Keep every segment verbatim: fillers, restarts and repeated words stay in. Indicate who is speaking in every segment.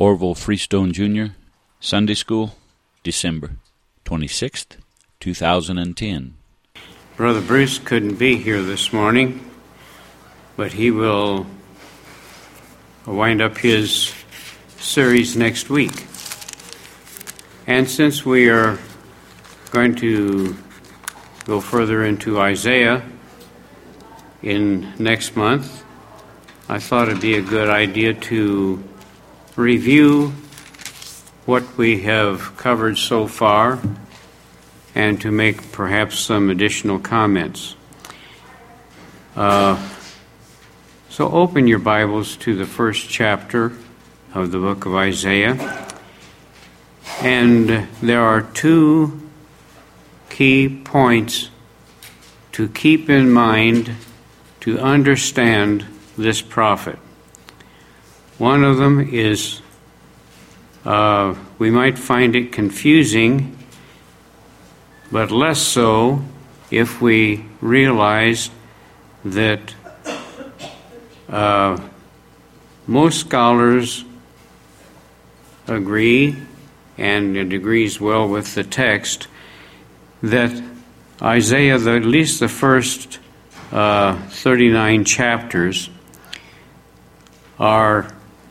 Speaker 1: Orville Freestone Junior, Sunday School, December twenty-sixth, two thousand ten.
Speaker 2: Brother Bruce couldn't be here this morning, but he will wind up his series next week. And since we are going to go further into Isaiah in next month, I thought it'd be a good idea to review what we have covered so far and to make perhaps some additional comments. Uh, so open your Bibles to the first chapter of the book of Isaiah. And there are two key points to keep in mind to understand this prophet. One of them is, uh, we might find it confusing, but less so if we realize that uh, most scholars agree, and it agrees well with the text, that Isaiah, the, at least the first uh, thirty-nine chapters, are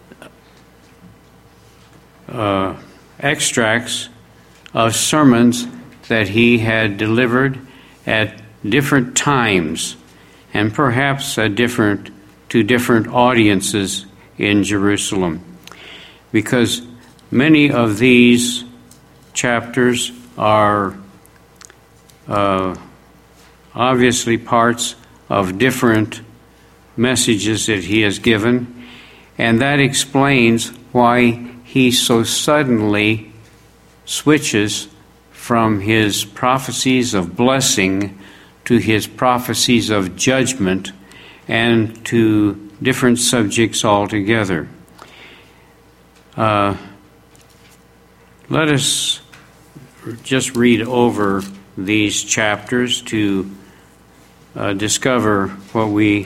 Speaker 2: uh, extracts of sermons that he had delivered at different times, and perhaps at different to different audiences in Jerusalem, because many of these chapters are uh, obviously parts of different messages that he has given, and that explains why he so suddenly switches from his prophecies of blessing to his prophecies of judgment and to different subjects altogether. Uh, let us just read over these chapters to uh, discover what we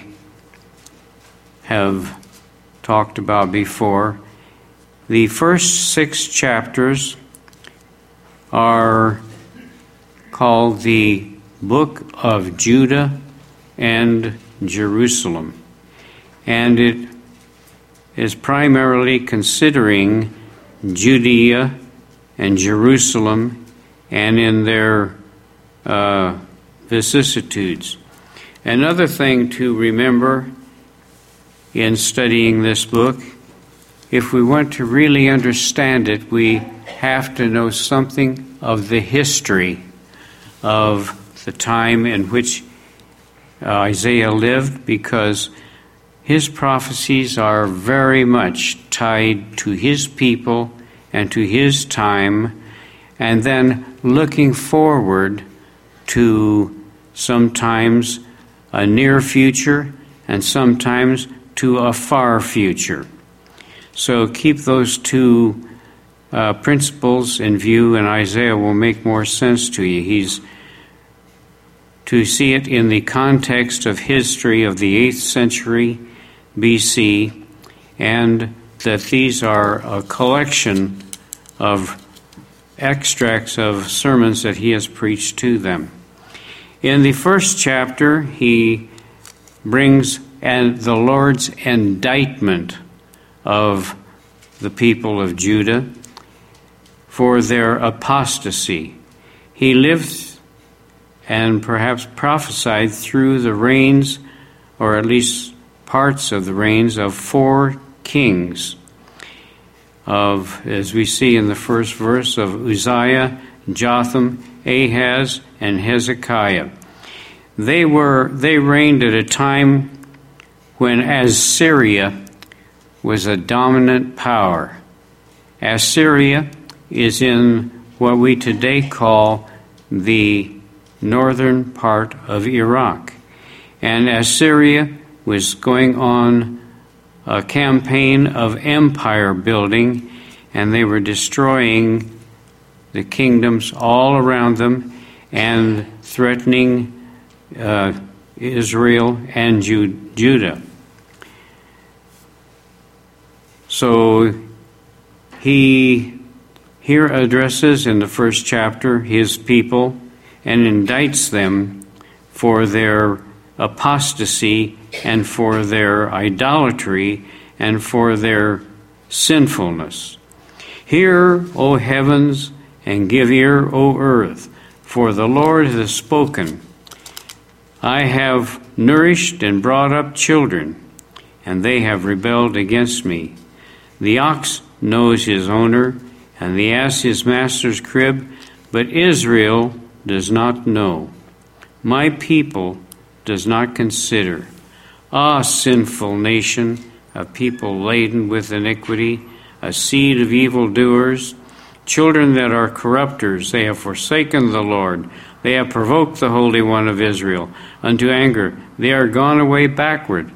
Speaker 2: have talked about before. The first six chapters are called the Book of Judah and Jerusalem, and it is primarily considering Judea and Jerusalem and in their uh, vicissitudes. Another thing to remember in studying this book, if we want to really understand it, we have to know something of the history of the time in which uh, Isaiah lived, because his prophecies are very much tied to his people and to his time, and then looking forward to sometimes a near future and sometimes to a far future. So keep those two uh, principles in view, and Isaiah will make more sense to you. He's to see it in the context of history of the eighth century B C, and that these are a collection of extracts of sermons that he has preached to them. In the first chapter, he brings and the Lord's indictment of the people of Judah for their apostasy. He lived and perhaps prophesied through the reigns, or at least parts of the reigns, of four kings, of, as we see in the first verse, of Uzziah, Jotham, Ahaz, and Hezekiah. They were they reigned at a time when Assyria was a dominant power. Assyria is in what we today call the northern part of Iraq. And Assyria was going on a campaign of empire building, and they were destroying the kingdoms all around them and threatening uh, Israel and Judah. So he here addresses in the first chapter his people and indicts them for their apostasy and for their idolatry and for their sinfulness. Hear, O heavens, and give ear, O earth, for the Lord has spoken. I have nourished and brought up children, and they have rebelled against me. The ox knows his owner, and the ass his master's crib, but Israel does not know. My people does not consider. Ah, sinful nation, a people laden with iniquity, a seed of evildoers, children that are corrupters, they have forsaken the Lord. They have provoked the Holy One of Israel unto anger. They are gone away backward.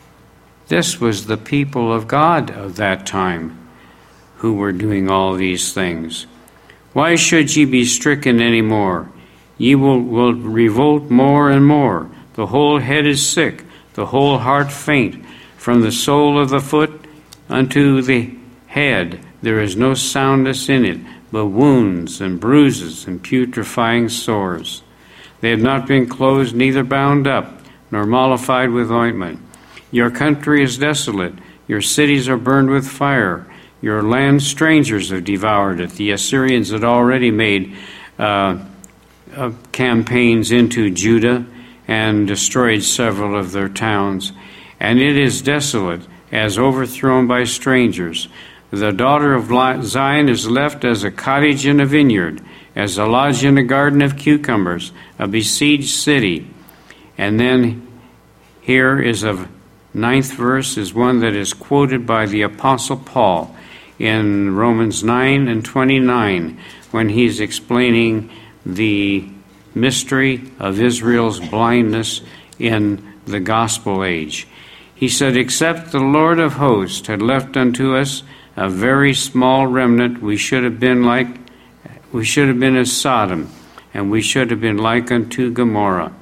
Speaker 2: This was the people of God of that time who were doing all these things. Why should ye be stricken any more? Ye will, will revolt more and more. The whole head is sick, the whole heart faint. From the sole of the foot unto the head there is no soundness in it, but wounds and bruises and putrefying sores. They have not been closed, neither bound up, nor mollified with ointment. Your country is desolate, your cities are burned with fire. Your land strangers have devoured it. The Assyrians had already made uh, uh, campaigns into Judah and destroyed several of their towns. And it is desolate, as overthrown by strangers. The daughter of Zion is left as a cottage in a vineyard, as a lodge in a garden of cucumbers, a besieged city. And then here is a ninth verse, is one that is quoted by the Apostle Paul in Romans nine and twenty-nine, when he's explaining the mystery of Israel's blindness in the gospel age. He said, except the Lord of hosts had left unto us a very small remnant, we should have been like, we should have been as Sodom, and we should have been like unto Gomorrah.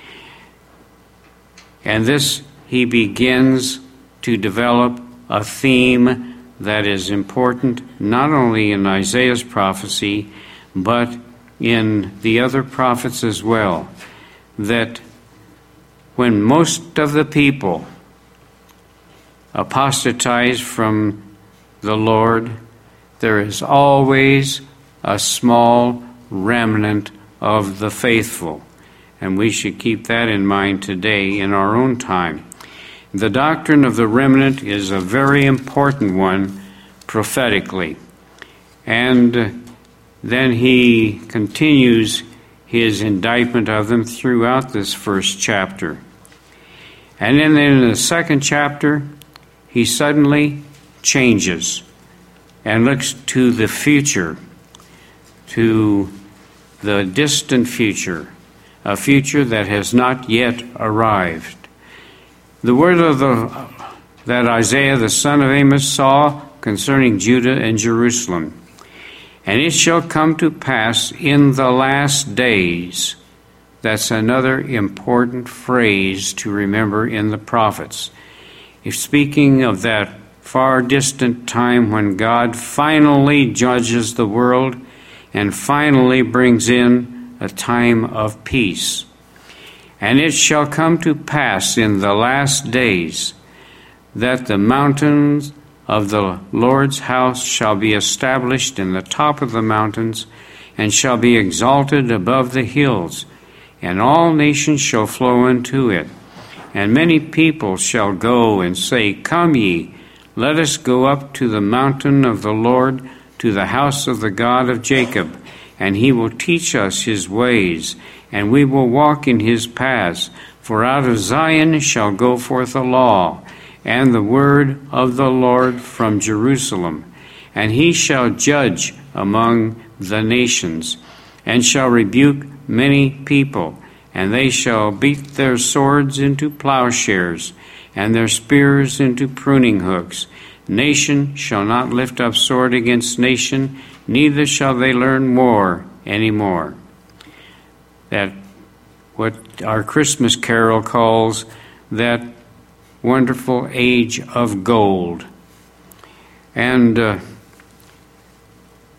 Speaker 2: And this, he begins to develop a theme that is important not only in Isaiah's prophecy, but in the other prophets as well, that when most of the people apostatize from the Lord, there is always a small remnant of the faithful. And we should keep that in mind today in our own time. The doctrine of the remnant is a very important one prophetically. And then he continues his indictment of them throughout this first chapter. And then in the second chapter, he suddenly changes and looks to the future, to the distant future, a future that has not yet arrived. The word of the, that Isaiah the son of Amos saw concerning Judah and Jerusalem. And it shall come to pass in the last days. That's another important phrase to remember in the prophets. If speaking of that far distant time when God finally judges the world and finally brings in a time of peace. And it shall come to pass in the last days that the mountains of the Lord's house shall be established in the top of the mountains, and shall be exalted above the hills, and all nations shall flow into it. And many people shall go and say, Come ye, let us go up to the mountain of the Lord, to the house of the God of Jacob, and he will teach us his ways, and we will walk in his paths. For out of Zion shall go forth a law, and the word of the Lord from Jerusalem. And he shall judge among the nations, and shall rebuke many people, and they shall beat their swords into plowshares, and their spears into pruning hooks. Nation shall not lift up sword against nation, neither shall they learn war any more. That what our Christmas carol calls that wonderful age of gold. And uh,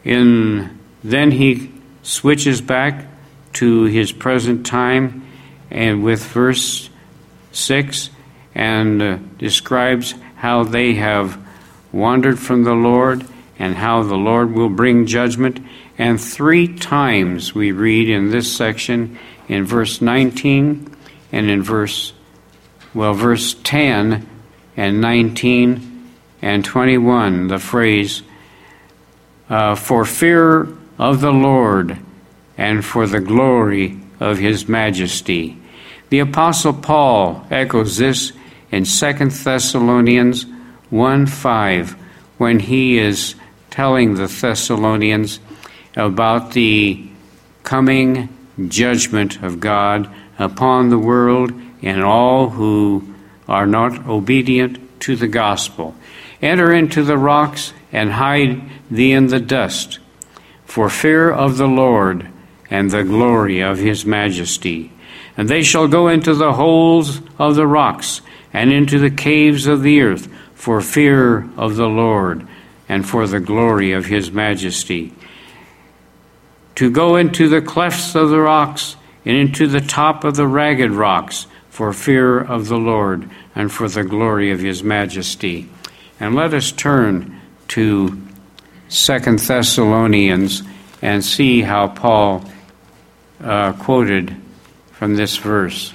Speaker 2: In, then he switches back to his present time and with verse six and uh, describes how they have wandered from the Lord and how the Lord will bring judgment. And three times we read in this section, in verse nineteen and in verse, well, verse ten and nineteen and twenty-one, the phrase, uh, for fear of the Lord and for the glory of his majesty. The Apostle Paul echoes this in Second Thessalonians one five when he is telling the Thessalonians about the coming judgment of God upon the world and all who are not obedient to the gospel. Enter into the rocks and hide thee in the dust, for fear of the Lord and the glory of his majesty. And they shall go into the holes of the rocks and into the caves of the earth, for fear of the Lord and for the glory of his majesty. To go into the clefts of the rocks and into the top of the ragged rocks, for fear of the Lord and for the glory of his majesty. And let us turn to Second Thessalonians and see how Paul uh, quoted from this verse.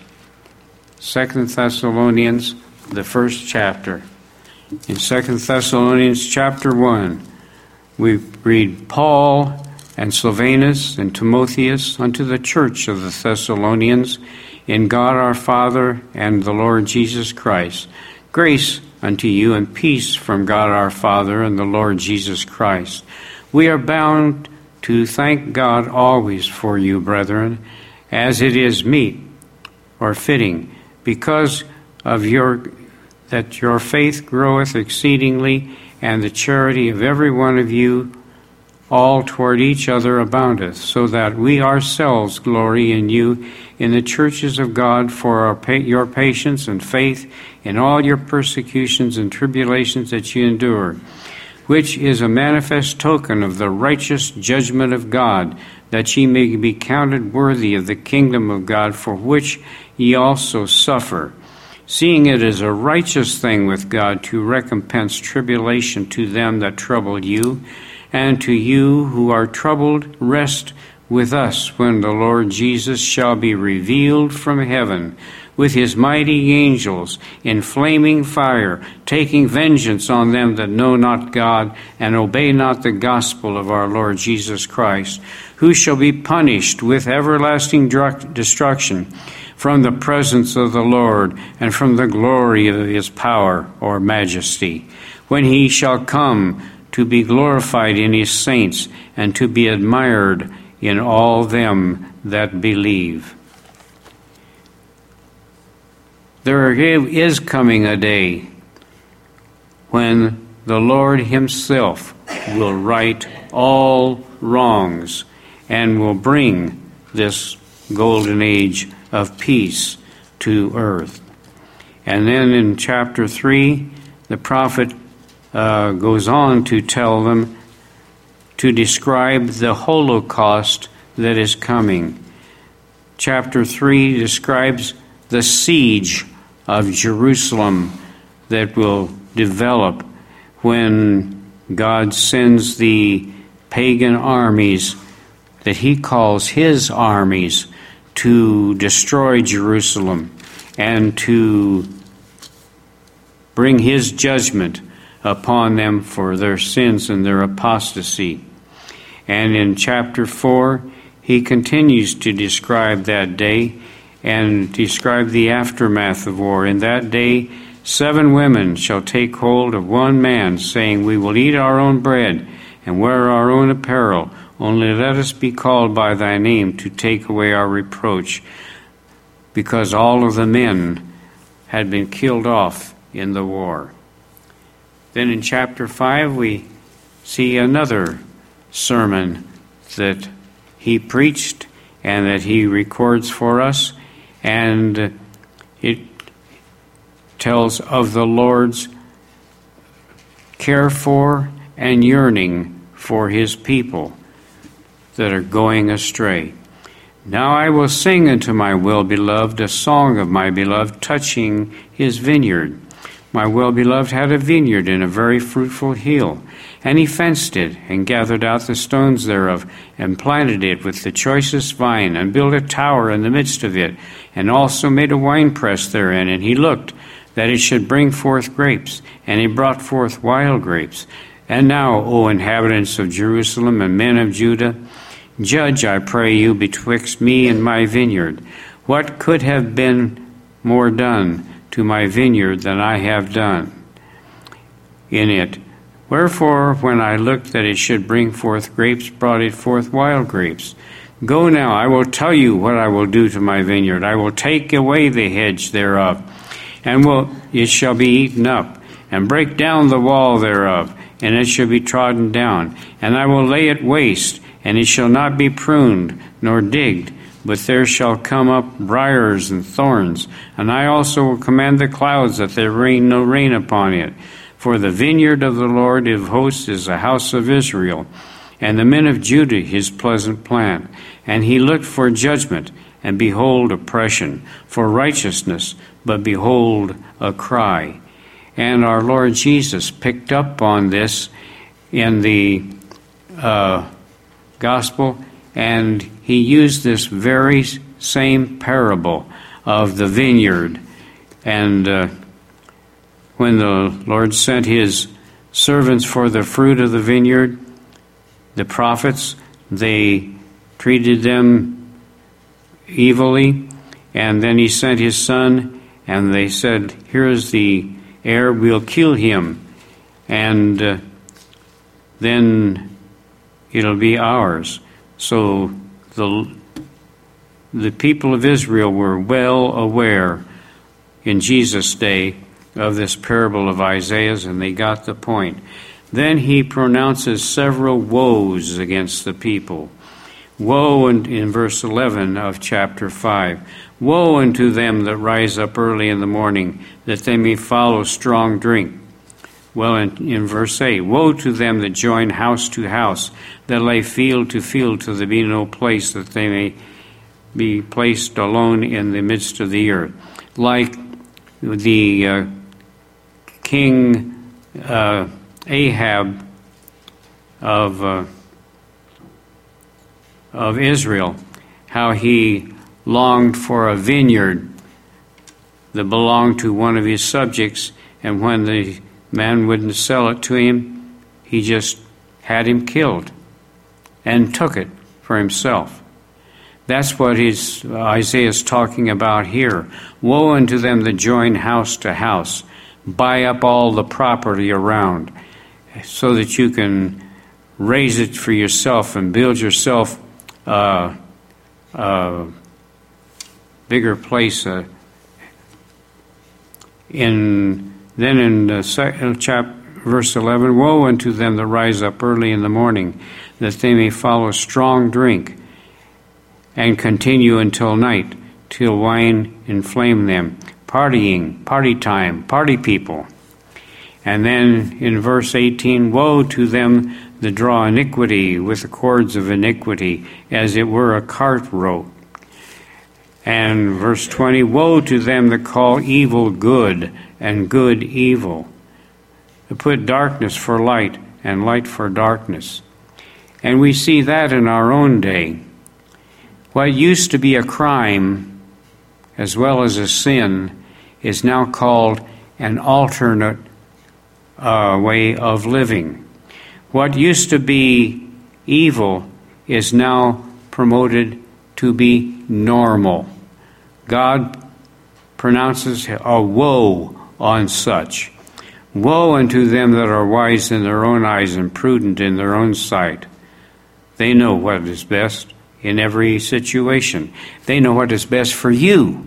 Speaker 2: Second Thessalonians, the first chapter. In Second Thessalonians chapter one, we read, Paul and Silvanus and Timotheus unto the church of the Thessalonians, in God our Father and the Lord Jesus Christ. Grace unto you and peace from God our Father and the Lord Jesus Christ. We are bound to thank God always for you, brethren, as it is meet or fitting, because of your that your faith groweth exceedingly, and the charity of every one of you all toward each other aboundeth, so that we ourselves glory in you in the churches of God for our pa- your patience and faith in all your persecutions and tribulations that you endure, which is a manifest token of the righteous judgment of God, that ye may be counted worthy of the kingdom of God, for which ye also suffer, seeing it is a righteous thing with God to recompense tribulation to them that trouble you, and to you who are troubled, rest with us when the Lord Jesus shall be revealed from heaven with his mighty angels in flaming fire, taking vengeance on them that know not God and obey not the gospel of our Lord Jesus Christ, who shall be punished with everlasting destruction from the presence of the Lord and from the glory of his power or majesty, when he shall come to be glorified in his saints, and to be admired in all them that believe. There is coming a day when the Lord himself will right all wrongs and will bring this golden age of peace to earth. And then in chapter three, the prophet Uh, goes on to tell them, to describe the Holocaust that is coming. Chapter three describes the siege of Jerusalem that will develop when God sends the pagan armies that he calls his armies to destroy Jerusalem and to bring his judgment upon them for their sins and their apostasy. And in chapter four, he continues to describe that day and describe the aftermath of war. In that day, seven women shall take hold of one man, saying, we will eat our own bread and wear our own apparel, only let us be called by thy name to take away our reproach, because all of the men had been killed off in the war. Then in chapter five, we see another sermon that he preached and that he records for us, and it tells of the Lord's care for and yearning for his people that are going astray. Now I will sing unto my well-beloved a song of my beloved touching his vineyard. My well-beloved had a vineyard in a very fruitful hill, and he fenced it, and gathered out the stones thereof, and planted it with the choicest vine, and built a tower in the midst of it, and also made a winepress therein. And he looked that it should bring forth grapes, and he brought forth wild grapes. And now, O inhabitants of Jerusalem and men of Judah, judge, I pray you, betwixt me and my vineyard. What could have been more done to my vineyard than I have done in it? Wherefore, when I looked that it should bring forth grapes, brought it forth wild grapes. Go now, I will tell you what I will do to my vineyard. I will take away the hedge thereof, and will it shall be eaten up, and break down the wall thereof, and it shall be trodden down. And I will lay it waste, and it shall not be pruned, nor digged, but there shall come up briars and thorns. And I also will command the clouds that there rain no rain upon it. For the vineyard of the Lord of hosts is the house of Israel, and the men of Judah his pleasant plant. And he looked for judgment, and behold oppression, for righteousness, but behold a cry. And our Lord Jesus picked up on this in the uh, gospel, and he used this very same parable of the vineyard. And uh, when the Lord sent his servants for the fruit of the vineyard, the prophets, they treated them evilly. And then he sent his son, and they said, here is the heir, we'll kill him, and uh, then it'll be ours. So the the people of Israel were well aware in Jesus' day of this parable of Isaiah's, and they got the point. Then he pronounces several woes against the people. Woe in, in verse eleven of chapter five. Woe unto them that rise up early in the morning, that they may follow strong drink. Well, in, in verse eight, woe to them that join house to house, that lay field to field, till there be no place, that they may be placed alone in the midst of the earth. Like the uh, king uh, Ahab of uh, of Israel, how he longed for a vineyard that belonged to one of his subjects, and when the man wouldn't sell it to him, he just had him killed and took it for himself. That's what his, uh, Isaiah is talking about here. Woe unto them that join house to house, buy up all the property around, so that you can raise it for yourself and build yourself a uh, uh, bigger place. Uh, in then in the second chapter, verse eleven, woe unto them that rise up early in the morning, that they may follow strong drink, and continue until night, till wine inflame them. Partying, party time, party people. And then in verse eighteen, woe to them that draw iniquity with the cords of iniquity, as it were a cart rope. And verse twenty, woe to them that call evil good, and good evil, to put darkness for light, and light for darkness. And we see that in our own day. What used to be a crime, as well as a sin, is now called an alternate uh, way of living. What used to be evil is now promoted to be normal. God pronounces a woe on such. Woe unto them that are wise in their own eyes and prudent in their own sight. They know what is best in every situation. They know what is best for you.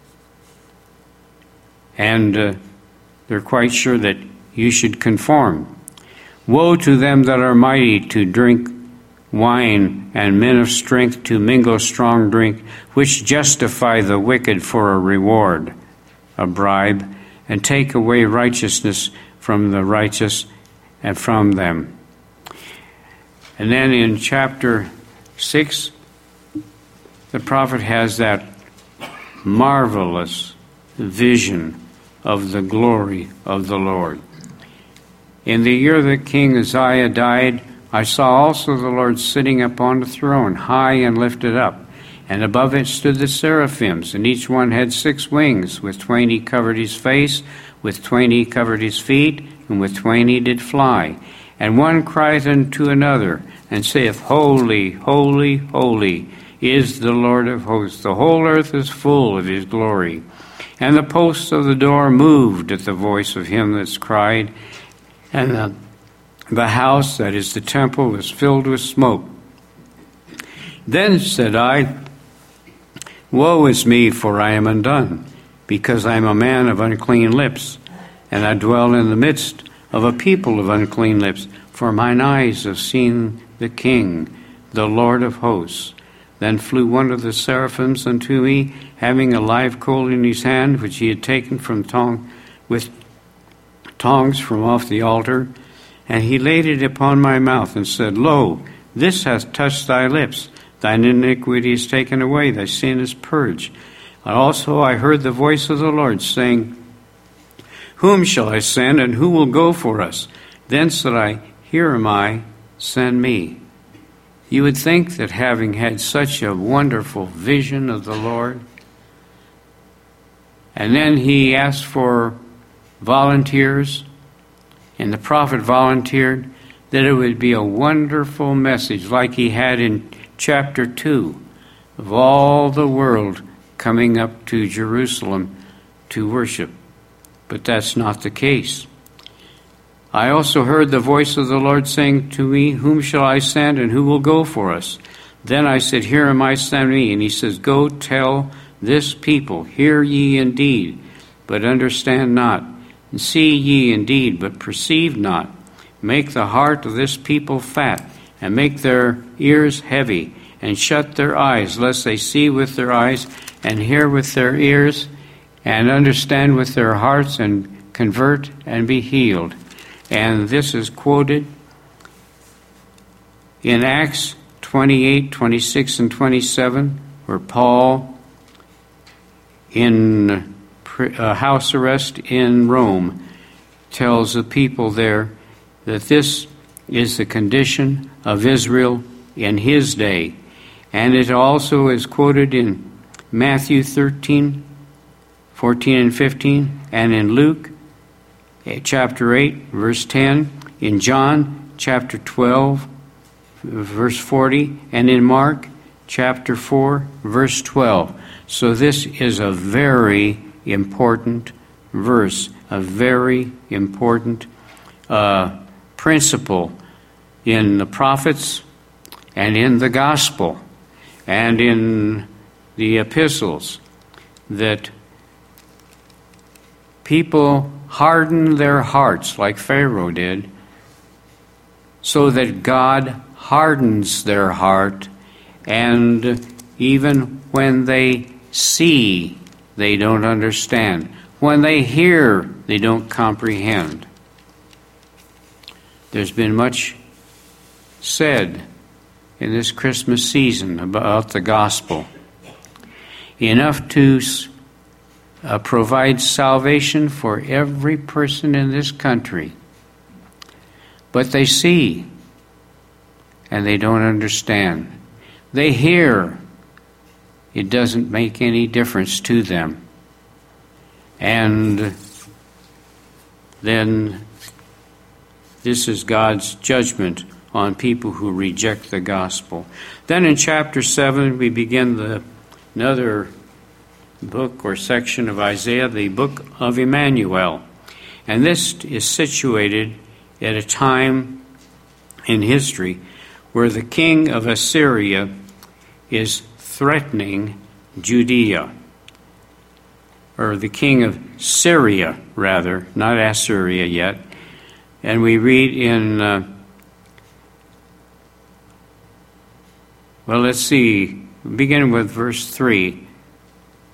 Speaker 2: And uh, they're quite sure that you should conform. Woe to them that are mighty to drink wine, and men of strength to mingle strong drink, which justify the wicked for a reward, a bribe, and take away righteousness from the righteous and from them. And then in chapter six, the prophet has that marvelous vision of the glory of the Lord. In the year that King Uzziah died, I saw also the Lord sitting upon a throne, high and lifted up, and above it stood the seraphims, and each one had six wings. With twain he covered his face, with twain he covered his feet, and with twain he did fly. And one crieth unto another, and saith, Holy, holy, holy is the Lord of hosts. The whole earth is full of his glory. And the posts of the door moved at the voice of him that cried, and the, the house, that is the temple, was filled with smoke. Then said I, Woe is me, for I am undone, because I am a man of unclean lips, and I dwell in the midst of a people of unclean lips, for mine eyes have seen the King, the Lord of hosts. Then flew one of the seraphims unto me, having a live coal in his hand, which he had taken from tong, with tongs from off the altar, and he laid it upon my mouth, and said, Lo, this hath touched thy lips. Thine iniquity is taken away, thy sin is purged. And also I heard the voice of the Lord, saying, Whom shall I send, and who will go for us? Then said I, Here am I, send me. You would think that having had such a wonderful vision of the Lord, and then he asked for volunteers, and the prophet volunteered, that it would be a wonderful message like he had in chapter two of all the world coming up to Jerusalem to worship. But that's not the case. I also heard the voice of the Lord saying to me, Whom shall I send, and who will go for us? Then I said, Here am I, send me. And he says, Go tell this people, Hear ye indeed, but understand not, and see ye indeed, but perceive not. Make the heart of this people fat, and make their ears heavy, and shut their eyes, lest they see with their eyes, and hear with their ears, and understand with their hearts, and convert and be healed. And this is quoted in Acts twenty-eight, twenty-six, and twenty-seven, where Paul, in uh, house arrest in Rome, tells the people there that this is the condition of Israel in his day. And it also is quoted in Matthew thirteen, fourteen, and fifteen, and in Luke chapter eight, verse ten, in John chapter twelve, verse forty, and in Mark chapter four, verse twelve. So this is a very important verse, a very important uh, principle in the prophets and in the gospel and in the epistles, that people harden their hearts like Pharaoh did, so that God hardens their heart, and even when they see, they don't understand. When they hear, they don't comprehend. There's been much said in this Christmas season about the gospel, enough to uh, provide salvation for every person in this country. But they see, and they don't understand. They hear, it doesn't make any difference to them. And then this is God's judgment on people who reject the gospel. Then in chapter seven, we begin the another book or section of Isaiah, the book of Emmanuel. And this is situated at a time in history where the king of Assyria is threatening Judea, or the king of Syria, rather, not Assyria yet. And we read in, uh, well, let's see, begin with verse three.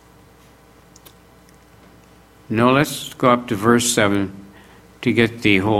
Speaker 2: No, let's go up to verse seven to get the whole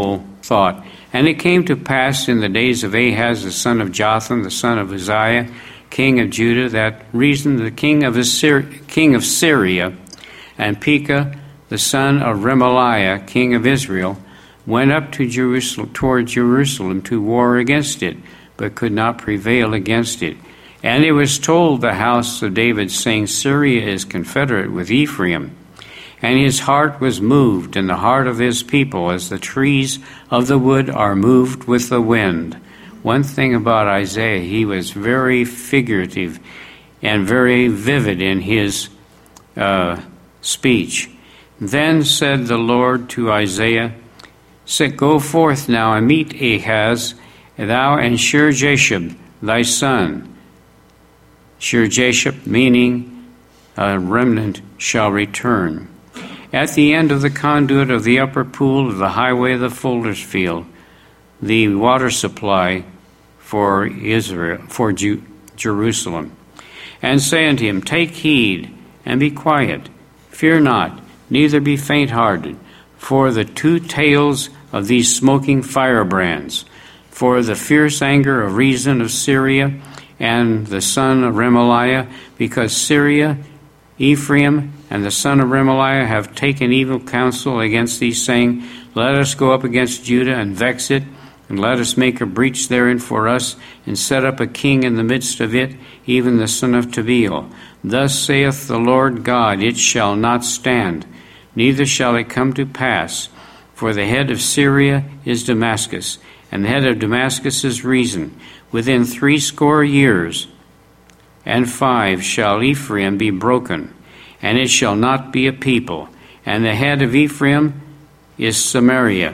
Speaker 2: thought. And it came to pass in the days of Ahaz the son of Jotham, the son of Uzziah, king of Judah, that Rezin the king of Assyria, king of Syria, and Pekah the son of Remaliah, king of Israel, went up to Jerusalem toward Jerusalem to war against it, but could not prevail against it. And it was told the house of David, saying, Syria is confederate with Ephraim. And his heart was moved, and the heart of his people, as the trees of the wood are moved with the wind. One thing about Isaiah, he was very figurative and very vivid in his uh, speech. Then said the Lord to Isaiah, Say, Go forth now and meet Ahaz, thou and Shir-Jashub, thy son. Shir-Jashub, meaning a remnant, shall return. At the end of the conduit of the upper pool of the highway of the fuller's field, the water supply for Israel, for Ju- Jerusalem. And say unto him, Take heed, and be quiet. Fear not, neither be faint-hearted, for the two tails of these smoking firebrands, for the fierce anger of Rezin of Syria, and the son of Remaliah, because Syria, Ephraim, and the son of Remaliah have taken evil counsel against thee, saying, Let us go up against Judah and vex it, and let us make a breach therein for us, and set up a king in the midst of it, even the son of Tabeel. Thus saith the Lord God, It shall not stand, neither shall it come to pass. For the head of Syria is Damascus, and the head of Damascus is Rezin. Within threescore years and five shall Ephraim be broken, and it shall not be a people. And the head of Ephraim is Samaria,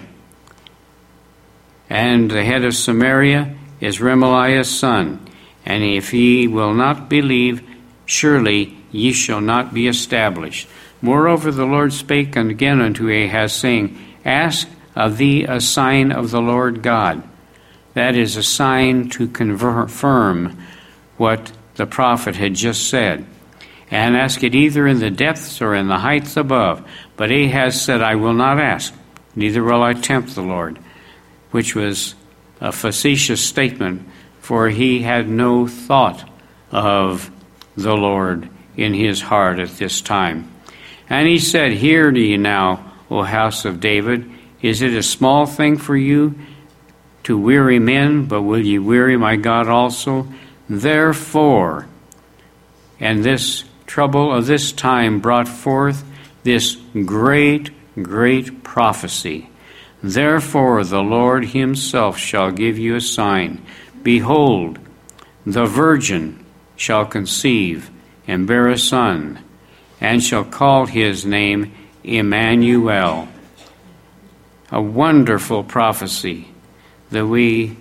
Speaker 2: and the head of Samaria is Remaliah's son. And if ye will not believe, surely ye shall not be established. Moreover, the Lord spake again unto Ahaz, saying, Ask of thee a sign of the Lord God. That is a sign to confirm what the prophet had just said. And ask it either in the depths or in the heights above. But Ahaz said, I will not ask, neither will I tempt the Lord, which was a facetious statement, for he had no thought of the Lord in his heart at this time. And he said, Hear ye now, O house of David, is it a small thing for you to weary men, but will ye weary my God also? Therefore, and this trouble of this time brought forth this great, great prophecy. Therefore the Lord himself shall give you a sign. Behold, the virgin shall conceive and bear a son, and shall call his name Emmanuel. A wonderful prophecy that we,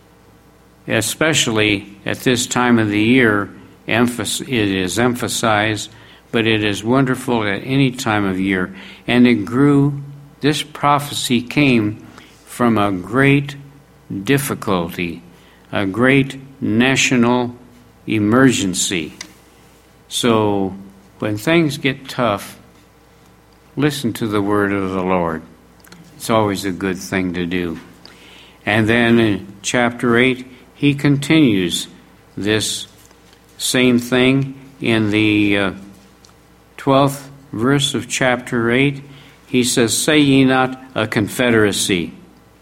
Speaker 2: especially at this time of the year, it is emphasized, but it is wonderful at any time of year. And it grew, this prophecy came from a great difficulty, a great national emergency. So when things get tough, listen to the word of the Lord. It's always a good thing to do. And then in chapter eight, he continues this same thing in the uh, twelfth verse of chapter eight. He says, Say ye not a confederacy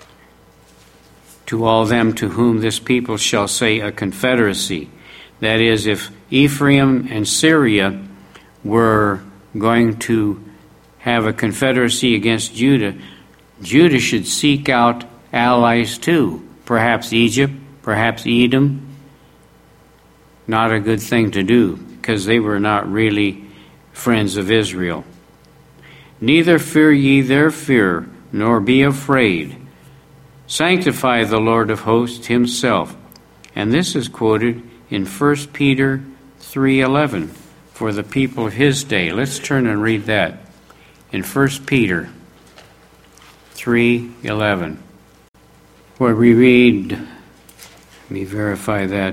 Speaker 2: to all them to whom this people shall say a confederacy. That is, if Ephraim and Syria were going to have a confederacy against Judah, Judah should seek out allies too. Perhaps Egypt, perhaps Edom. Not a good thing to do, because they were not really friends of Israel. Neither fear ye their fear, nor be afraid. Sanctify the Lord of hosts himself. And this is quoted in First Peter three eleven for the people of his day. Let's turn and read that in First Peter three eleven, where we read, let me verify that,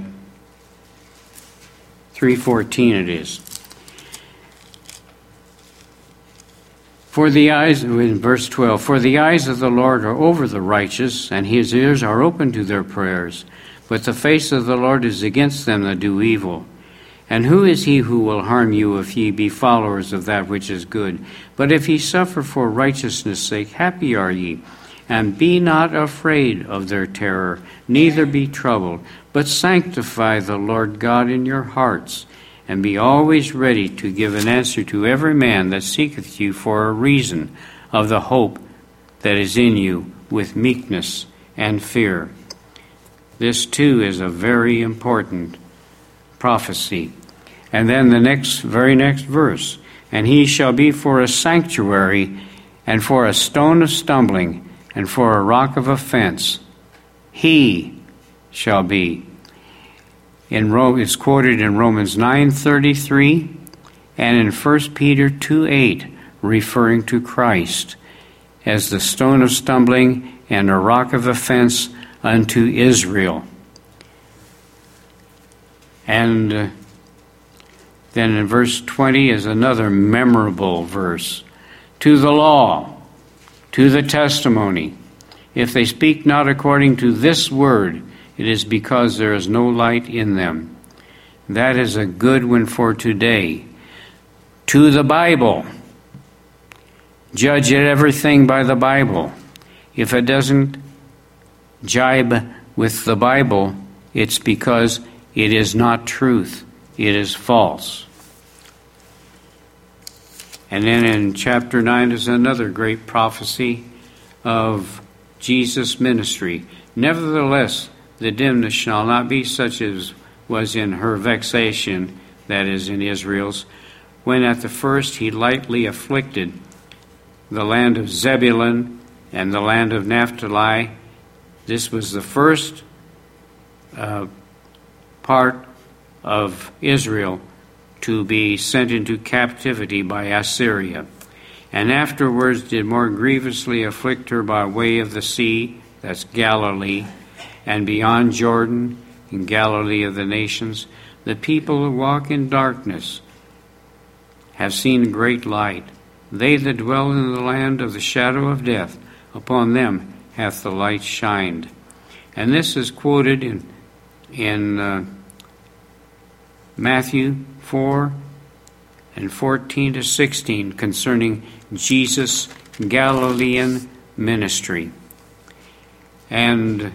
Speaker 2: three fourteen it is. For the eyes, in verse twelve, for the eyes of the Lord are over the righteous, and his ears are open to their prayers. But the face of the Lord is against them that do evil. And who is he who will harm you if ye be followers of that which is good? But if ye suffer for righteousness' sake, happy are ye. And be not afraid of their terror, neither be troubled, but sanctify the Lord God in your hearts, and be always ready to give an answer to every man that seeketh you for a reason of the hope that is in you with meekness and fear. This too is a very important prophecy. And then the next, very next verse, and he shall be for a sanctuary, and for a stone of stumbling, and for a rock of offense. He shall be. In Rome, it's quoted in Romans nine thirty-three and in First Peter two eight, referring to Christ as the stone of stumbling and a rock of offense unto Israel. And uh, then in verse twenty is another memorable verse. To the law, to the testimony, if they speak not according to this word, it is because there is no light in them. That is a good one for today. To the Bible. Judge everything by the Bible. If it doesn't jibe with the Bible, it's because it is not truth. It is false. And then in chapter nine is another great prophecy of Jesus' ministry. Nevertheless, the dimness shall not be such as was in her vexation, that is, in Israel's, when at the first he lightly afflicted the land of Zebulun and the land of Naphtali. This was the first uh, part of Israel to be sent into captivity by Assyria, and afterwards did more grievously afflict her by way of the sea, that's Galilee, and beyond Jordan, in Galilee of the nations. The people who walk in darkness have seen great light. They that dwell in the land of the shadow of death, upon them hath the light shined. And this is quoted in, in uh, Matthew four and fourteen to sixteen concerning Jesus' Galilean ministry. And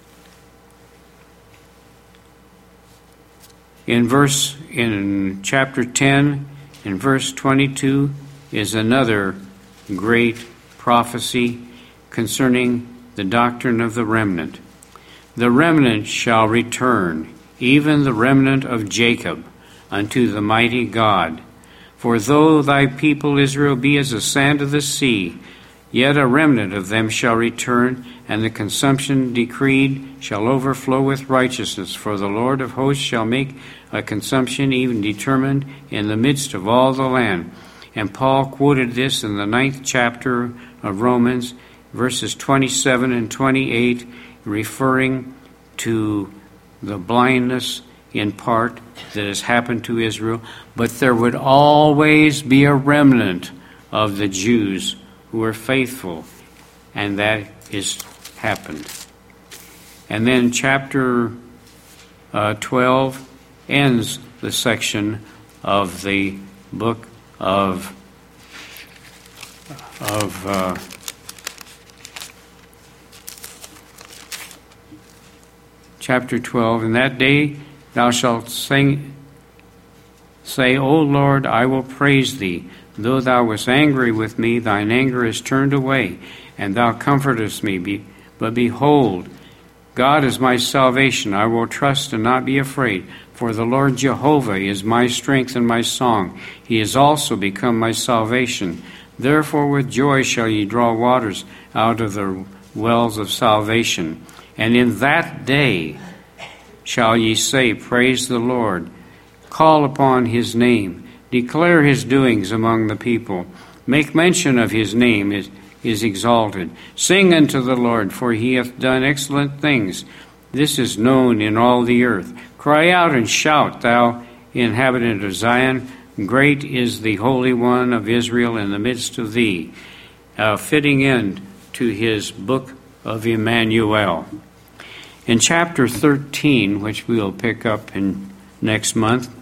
Speaker 2: in verse in chapter ten, in verse twenty-two, is another great prophecy concerning the doctrine of the remnant. The remnant shall return, even the remnant of Jacob, unto the mighty God. For though thy people Israel be as the sand of the sea, yet a remnant of them shall return, and the consumption decreed shall overflow with righteousness. For the Lord of hosts shall make a consumption even determined in the midst of all the land. And Paul quoted this in the ninth chapter of Romans, verses twenty-seven and twenty-eight, referring to the blindness in part that has happened to Israel. But there would always be a remnant of the Jews who are faithful, and that is happened. And then chapter uh, twelve ends the section of the book of of uh, chapter twelve. In that day thou shalt sing, say, O Lord, I will praise thee. Though thou wast angry with me, thine anger is turned away, and thou comfortest me. Be, but behold, God is my salvation. I will trust and not be afraid. For the Lord Jehovah is my strength and my song. He is also become my salvation. Therefore with joy shall ye draw waters out of the wells of salvation. And in that day shall ye say, Praise the Lord. Call upon his name. Declare his doings among the people. Make mention of his name is, is exalted. Sing unto the Lord, for he hath done excellent things. This is known in all the earth. Cry out and shout, thou inhabitant of Zion. Great is the Holy One of Israel in the midst of thee, uh, fitting in to his book of Emmanuel. In chapter thirteen, which we'll pick up in next month,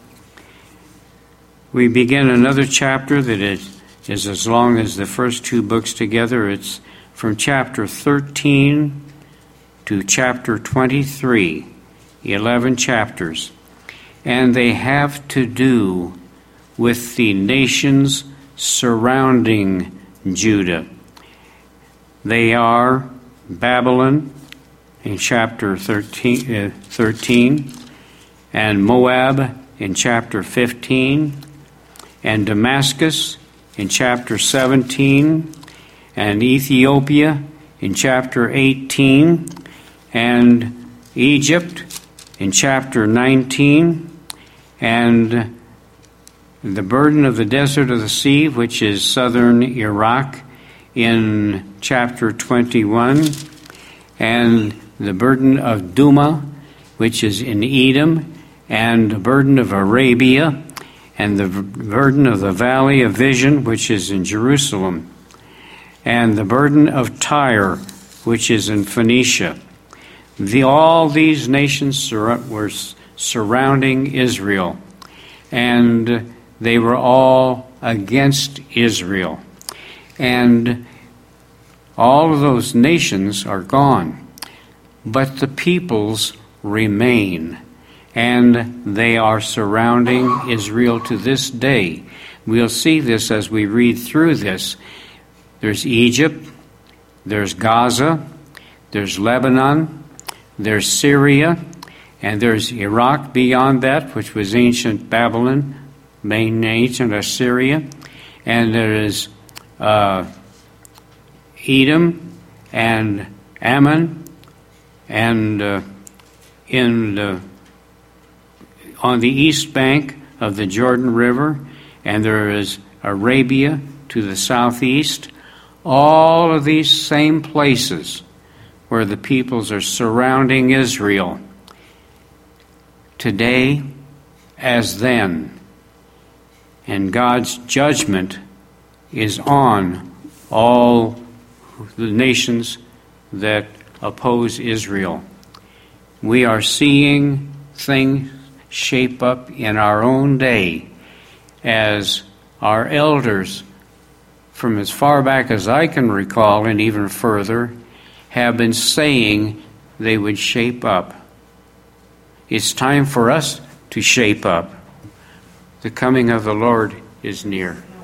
Speaker 2: we begin another chapter that is, is as long as the first two books together. It's from chapter thirteen to chapter twenty-three, eleven chapters. And they have to do with the nations surrounding Judah. They are Babylon in chapter thirteen, uh, thirteen, and Moab in chapter fifteen, and Damascus in chapter seventeen, and Ethiopia in chapter eighteen, and Egypt in chapter nineteen, and the burden of the desert of the sea, which is southern Iraq, in chapter twenty-one, and the burden of Duma, which is in Edom, and the burden of Arabia, and the burden of the valley of vision, which is in Jerusalem, and the burden of Tyre, which is in Phoenicia. The, all these nations sur- were surrounding Israel, and they were all against Israel. And all of those nations are gone, but the peoples remain, and they are surrounding Israel to this day. We'll see this as we read through this. There's Egypt, there's Gaza, there's Lebanon, there's Syria, and there's Iraq beyond that, which was ancient Babylon, main ancient Assyria, and there is uh, Edom and Ammon, and uh, in the, on the east bank of the Jordan River, and there is Arabia to the southeast. All of these same places where the peoples are surrounding Israel, today as then. And God's judgment is on all the nations that oppose Israel. We are seeing things shape up in our own day as our elders, from as far back as I can recall and even further, have been saying they would shape up. It's time for us to shape up. The coming of the Lord is near.